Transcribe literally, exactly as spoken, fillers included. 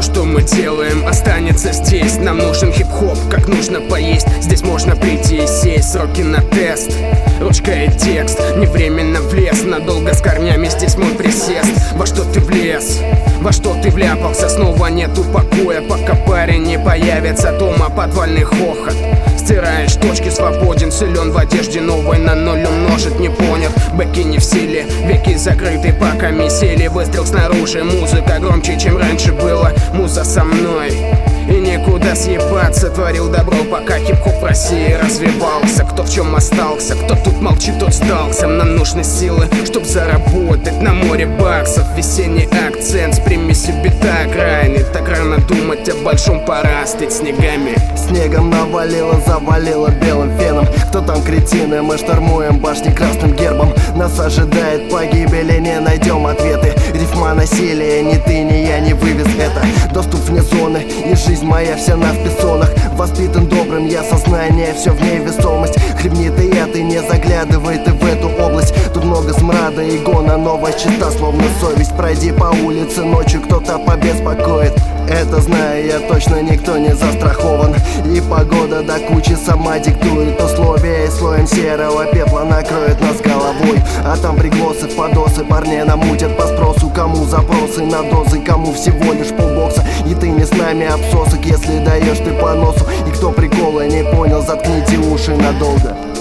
что мы делаем, останется здесь. Нам нужен хип-хоп, как нужно поесть. Здесь можно прийти и сесть, сроки на тест, ручка и текст. Не временно влез, надолго с корнями здесь мой присест. Во что ты влез? Во что ты вляпался? Снова нету покоя, пока парень не появится дома. Подвальный хохот. Стираешь точки, свободен, силен в одежде новой, на ноль умножить не понят. Бэки не в силе, веки закрыты, пока месели. Выстрел снаружи, музыка громче, чем раньше было. Муза со мной и никуда съебаться. Творил добро, пока хип-хоп в России развивался. Кто в чем остался, кто тут молчит, тот сдался. Нам нужны силы, чтоб заработать на море баксов. Весенний акцент с примесью бита окраины. Так рано думать о большом, пора остыть снегами. Снегом навалило, завалило белым феном. Кто там кретины? Мы штурмуем башни красным гербом. Нас ожидает погибель и не найдем ответы. Рифма насилия, ни ты, ни я не вывез это. Доступ вне зоны, и жизнь моя вся на вписонах. Воспитан добрым, я сознание, все в ней весомость. Хлебни ты это, не заглядывай ты в эту область. Тут много смрада и гона, новая чиста, словно совесть. Пройди по улице ночью, кто-то побеспокоит. Это знаю я точно, никто не застрахован. И погода до кучи сама диктует условия. И слоем серого пепла накроет нас головой. А там приглосы в подосы, парней намутят по спросу. Кому запросы на дозы, кому всего лишь полбокса. И ты не с нами обсосок, если даешь ты по носу. И кто прикола не понял, заткните уши надолго.